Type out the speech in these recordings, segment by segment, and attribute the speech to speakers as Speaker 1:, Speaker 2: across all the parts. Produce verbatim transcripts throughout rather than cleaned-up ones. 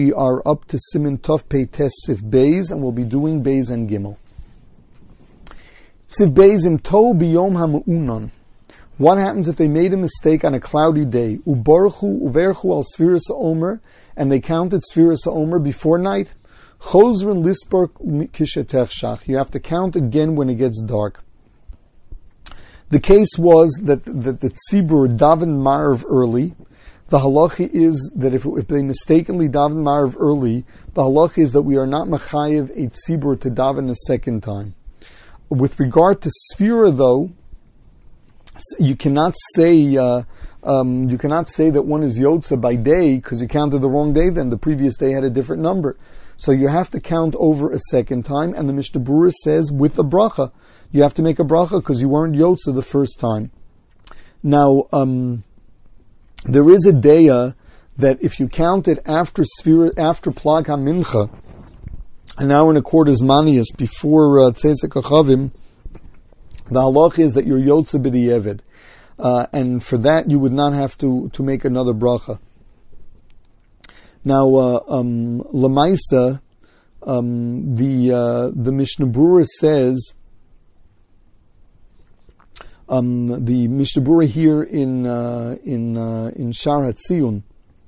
Speaker 1: we are up to Siman Tov Pei Tes Sif Beis, and we'll be doing Beis and Gimel. Sif Beis im To Biyom HaMu'unon. What happens if they made a mistake on a cloudy day? Ubarchu uverchu al Sfiras Omer, and they counted Sfiras Omer before night. Chozrin Lisper Kishetech Shach. You have to count again when it gets dark. The case was that that the tzibur davened Ma'ariv early. The halacha is that if, if they mistakenly daven Ma'ariv early, the halacha is that we are not mechayev a tzibur to daven a second time. With regard to Sfira, though, you cannot say uh, um, you cannot say that one is Yotza by day because you counted the wrong day. Then the previous day had a different number, so you have to count over a second time. And the Mishnah Berurah says with a bracha. You have to make a bracha because you weren't Yotza the first time. Now, um, there is a daya that if you count it after Sfira, after Plag HaMincha, an hour and a quarter Zmanius before Tzeitzek uh, HaChavim, the halach is that you're Yotza b'di'evid. Uh, and for that you would not have to, to make another bracha. Now, uh, um, Lamaisa, um, the, uh, the Mishnah Berurah says, Um, the Mishnah Berurah here in uh, in uh, in Shar HaTziyun,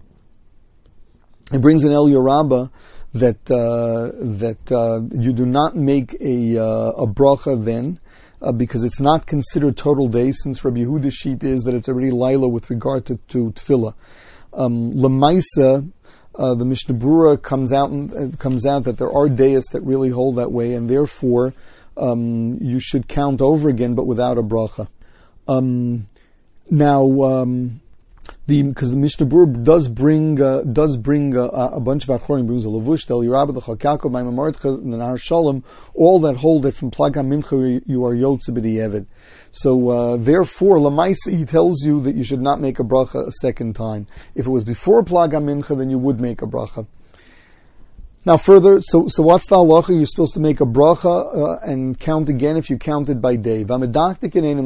Speaker 1: it brings an Eliyah Rabbah that uh, that uh, you do not make a uh, a bracha then uh, because it's not considered total day, since Rabbi Yehuda's sheet is that it's already Laila with regard to, to Tefillah. Um, Lamaisa, uh, the Mishnah Berurah comes out and uh, comes out that there are days that really hold that way, and therefore Um, you should count over again, but without a bracha. Um, now, um, the because the Mishnah Berurah does bring uh, does bring uh, a bunch of achronim, brings a Lavush, the Eliyah Rabbah, the Chalkakov, Maimon and the Nahar Shalom, all that hold that from Plag HaMincha you are Yotze b'di'evid. So uh, therefore, Lamaisa, he tells you that you should not make a bracha a second time. If it was before Plag HaMincha, then you would make a bracha. Now further, so so what's the halacha? You're supposed to make a bracha uh, and count again if you counted by day. The medaktikim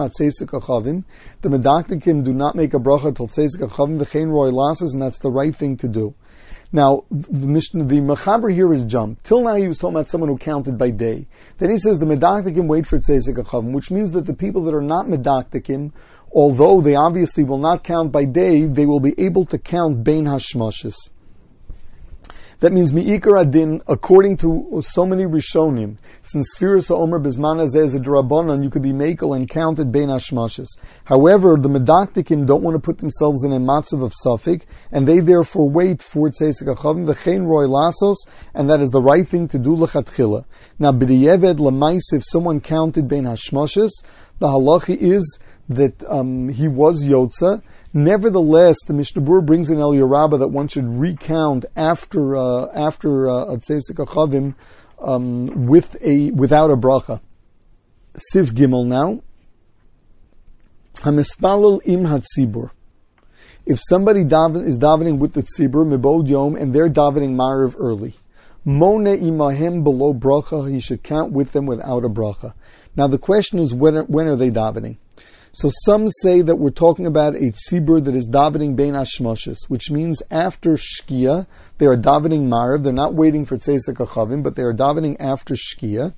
Speaker 1: do not make a bracha till tzeisik achavim v'chein roi lasses, and that's the right thing to do. Now the Mishnah, the Mechaber here is jumped. Till now he was talking about someone who counted by day. Then he says the medaktikim wait for tzeisik achavim, which means that the people that are not medaktikim, although they obviously will not count by day, they will be able to count bein hashmashis. That means mi'ikar adin, according to so many Rishonim, since Sfiras HaOmer Bizman Hazeh is a D'Rabbanan, you could be makel and counted bein hashmashis. However, the medaktikim don't want to put themselves in a matzav of suffik, and they therefore wait for tzeisik achavim v'chein roi lasos, and that is the right thing to do l'chatchila. Now, b'di'eved l'mais, if someone counted bein hashmashis, the halachi is that um, he was Yotza. Nevertheless, the Mishnah Berurah brings in Eliyah Rabbah that one should recount after uh, after Tzeisik HaChavim um, with a without a bracha. Siv Gimel now. Hamispalel im hatzibur. If somebody daven, is davening with the tzibur mebod yom and they're davening Ma'ariv early, mone imahem below bracha, he should count with them without a bracha. Now the question is, when are, when are they davening? So some say that we're talking about a tzibur that is davening bein hashmashis, which means after shkia, they are davening Ma'ariv, they're not waiting for tzeisik achavim, but they are davening after shkia,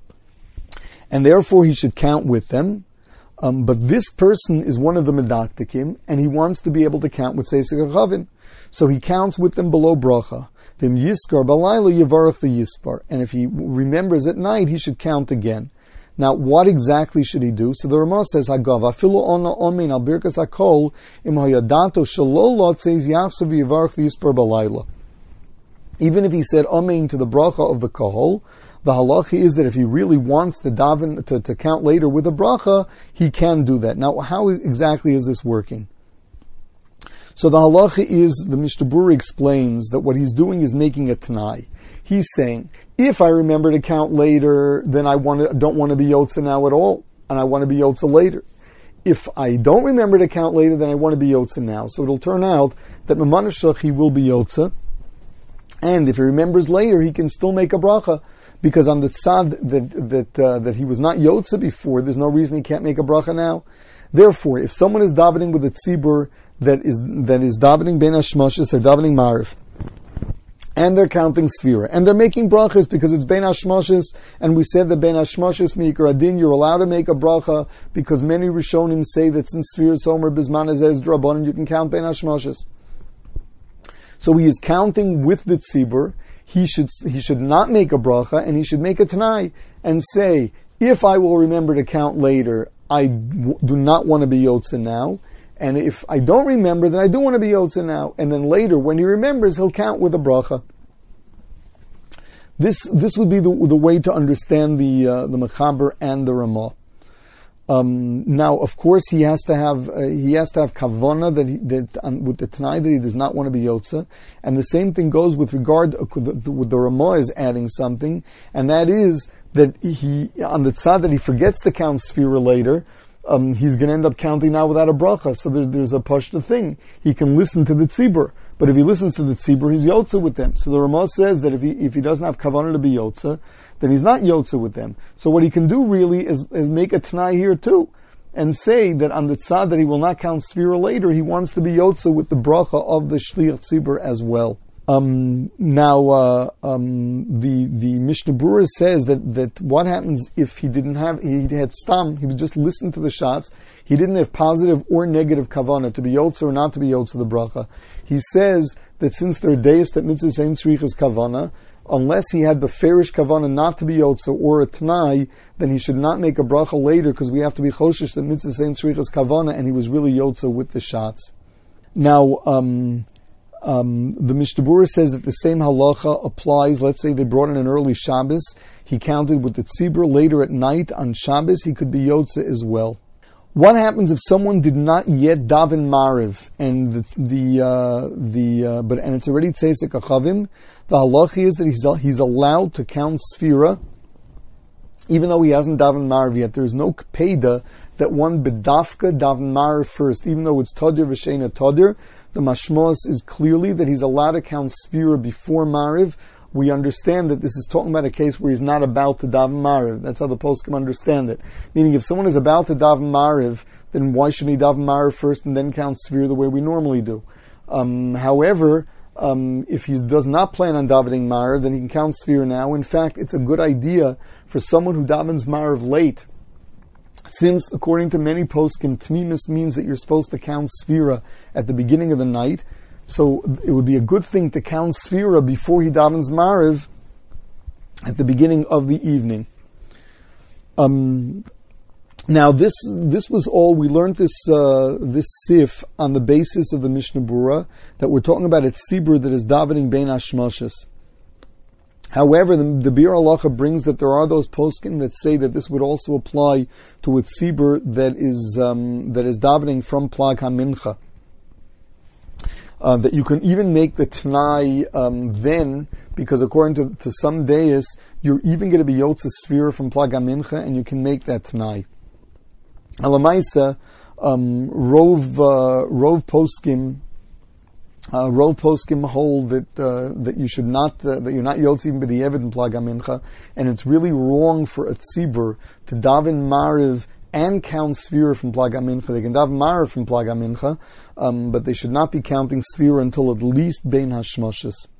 Speaker 1: and therefore he should count with them. Um, but this person is one of the medaktikim, and he wants to be able to count with tzeisik achavim, so he counts with them below bracha. Vim yiskar balayla yavarach the yispar, and if he remembers at night, he should count again. Now, what exactly should he do? So the Ramah says, "Hagav afilu ona omein al birkas hakol im hayadato shelo lot says yachsav yivarach yispar balayla." Even if he said omein to the bracha of the kohol, the halacha is that if he really wants to daven to, to count later with a bracha, he can do that. Now, how exactly is this working? So the halacha is, the Mishnah Berurah explains that what he's doing is making a tanai. He's saying, if I remember to count later, then I want to, don't want to be Yotza now at all, and I want to be Yotza later. If I don't remember to count later, then I want to be Yotza now. So it'll turn out that Memanashach, he will be Yotza, and if he remembers later, he can still make a bracha, because on the tzad that that uh, that he was not Yotza before, there's no reason he can't make a bracha now. Therefore, if someone is davening with a tzibur that is that is davening bein hashmashis, they're davening Ma'ariv, and they're counting Sfira, and they're making brachas because it's Ben Hashmoshes, and we said that Ben Hashmoshes Meikar Adin, you're allowed to make a bracha because many Rishonim say that since Sfira Somer Bisman is Ezra Rabbanan, you can count Ben Hashmoshes. So he is counting with the tzibur. He should he should not make a bracha, and he should make a tanai and say, if I will remember to count later, I w- do not want to be yotze now. And if I don't remember, then I do want to be yotze now. And then later, when he remembers, he'll count with a bracha. This this would be the the way to understand the uh, the Mechaber and the Ramah. Um, now, of course, he has to have uh, he has to have kavana that he, that um, with the Tanai that he does not want to be yotze, and the same thing goes with regard uh, with the, with the Ramah is adding something, and that is that he on the tzad that he forgets to count Sfira later. Um, he's going to end up counting now without a bracha. So there, there's a pashta thing. He can listen to the tzibur, but if he listens to the tzibur, he's yotze with them. So the Ramah says that if he if he doesn't have kavanah to be yotze, then he's not yotze with them. So what he can do really is, is make a tanai here too, and say that on the tzad that he will not count sfira later, he wants to be yotze with the bracha of the shliach tzibur as well. Um, now, uh, um, the the Mishnah Berurah says that, that what happens if he didn't have, he had stam, he would just listen to the shots, he didn't have positive or negative kavanah to be yotze or not to be yotze the bracha. He says that since there are days that mitzvah ein tzrichas kavanah, unless he had beferish kavanah not to be yotze or a t'nai, then he should not make a bracha later because we have to be choshesh that mitzvah ein tzrichas kavanah and he was really yotze with the shots. Now, um, Um, the Mishnah Berurah says that the same halacha applies. Let's say they brought in an early Shabbos. He counted with the tzibur. Later at night on Shabbos, he could be yotze as well. What happens if someone did not yet daven mariv and the the, uh, the uh, but and it's already tzeisek achavim? The halacha is that he's he's allowed to count sfira, even though he hasn't daven mariv yet. There is no kpeda that one bedafka daven mariv first, even though it's tadir v'sheina tadir. The mashmos is clearly that he's allowed to count sfira before mariv. We understand that this is talking about a case where he's not about to daven mariv. That's how the poskim understand it. Meaning, if someone is about to daven mariv, then why shouldn't he daven mariv first and then count sfira the way we normally do? Um, however, um, if he does not plan on davening mariv, then he can count sfira now. In fact, it's a good idea for someone who davens mariv late. Since, according to many poskim, tmimus means that you're supposed to count sfira at the beginning of the night, so it would be a good thing to count sfira before he davens mariv at the beginning of the evening. Um, now, this this was all we learned. This uh, this sif on the basis of the Mishnah Berurah that we're talking about at Sibur that is davening bein hashmoshes. However, the, the Bir Halacha brings that there are those poskim that say that this would also apply to a tzibur that is um, that is davening from Plag HaMincha. Uh, that you can even make the T'nai um, then, because according to, to some deis, you're even going to be Yotze Sfira from Plag HaMincha, and you can make that T'nai. Alamaisa, um, Rov, uh, Rov poskim, Uh, Rov poskim hold that uh, that you should not uh, that you're not yotze even b'di'evid in Plag HaMincha, and it's really wrong for a tzibur to daven mariv and count sfira from Plag HaMincha. They can daven mariv from Plag HaMincha, um, but they should not be counting sfira until at least bein hashmoshes.